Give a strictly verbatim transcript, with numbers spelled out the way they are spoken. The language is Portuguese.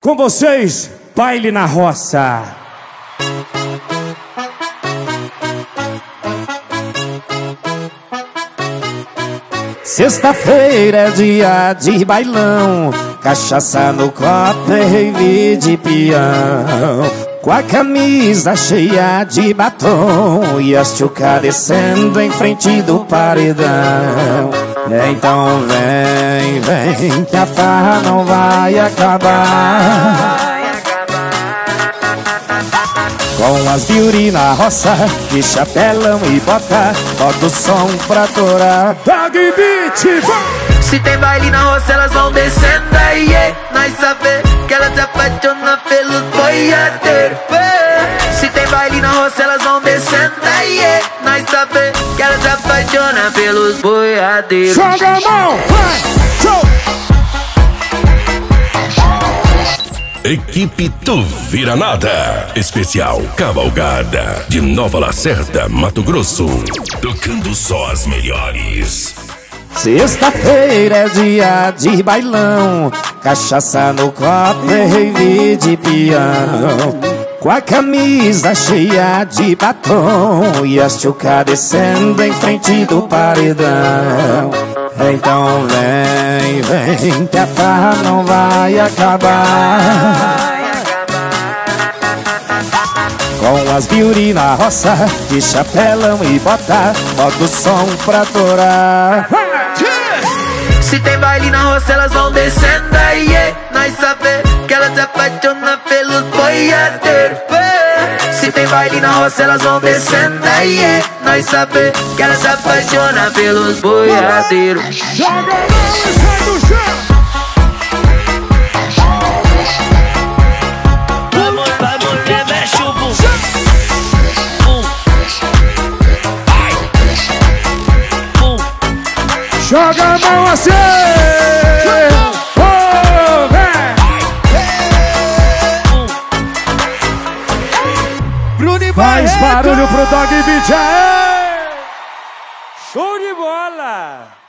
Com vocês, Baile na Roça. Sexta-feira é dia de bailão, cachaça no copo é rave de peão, com a camisa cheia de batom e as tchuca descendo em frente do paredão. Então vem, vem, que a farra não vai acabar. Com as beauty na roça, de chapelão e bota, bota o som pra torar. Dog Beat, vai! Se tem baile na roça, elas vão descendo aí, yeah. Nós sabe que elas se apaixonam pelos boiadeiros. Se tem baile na roça, elas vão descendo aí, yeah. Nós sabe que elas se apaixonam pelos boiadeiros. Joga a mão, vai! Show! Equipe Tu Vira Nada. Especial Cavalgada de Nova Lacerda, Mato Grosso. Tocando só as melhores. Sexta-feira é dia de bailão, cachaça no copo é rave de peão, com a camisa cheia de batom e as tchuca descendo em frente do paredão. Então vem, vem, que a farra não vai acabar. Com as beauty na roça, de chapelão e bota, bota o som pra torar. Se tem baile na roça, elas vão descendo aí, yeah. Nós sabe que elas se apaixonam pelos boiadeiros. Se tem baile na roça, elas vão descendo aí, yeah. Nós sabe que elas se apaixonam pelos boiadeiros. Joga a mão e sai do chão. Vai, vai, mulher, mexe o bumbum. Joga a mão assim! Oh, vem! Faz barulho pro Dog Beat! Show de bola!